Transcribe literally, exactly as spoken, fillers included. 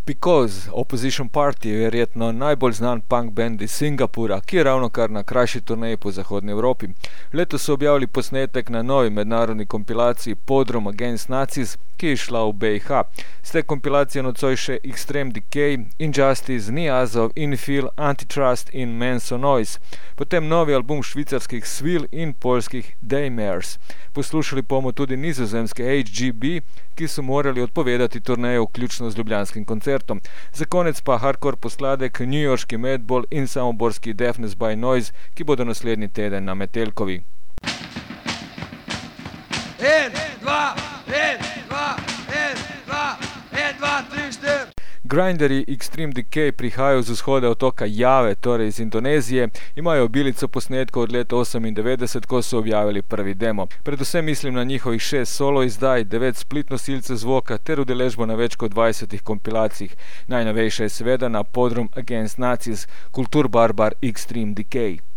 Because Opposition Party je verjetno najbolj znan punk band iz Singapura, ki je ravno kar na krajši turneji po zahodni Evropi. Letos so objavili posnetek na novi mednarodni kompilaciji Podrum Against Nazis, ki je šla v B i H. Z te kompilacije nocoj še Extreme Decay, Injustice, Niazov, Infil, Antitrust in Manson Noise. Potem novi album švicarskih Svil in poljskih Daymares. Poslušali bomo tudi nizozemske H G B, ki so morali odpovedati turnejo vključno z ljubljanskim koncertom. Za konec pa hardcore posladek newyorški Madball in samoborski Deafness by Noise, ki bodo naslednji teden na Metelkovi. En, dva, en, dva, en, dva, en, dva, tri, štiri. Grinderji Extreme Decay prihajajo z vzhoda otoka Jave, torej iz Indonezije, imajo obilico posnetkov od leta osemindevetdeset, ko so objavili prvi demo. Predvsem mislim na njihovih šest solo izdaj, devet split nosilcev zvoka ter udeležbo na več kot dvajsetih kompilacijah. Najnovejša je seveda na Podrum Against Nazis, Kultur Barbar Extreme Decay.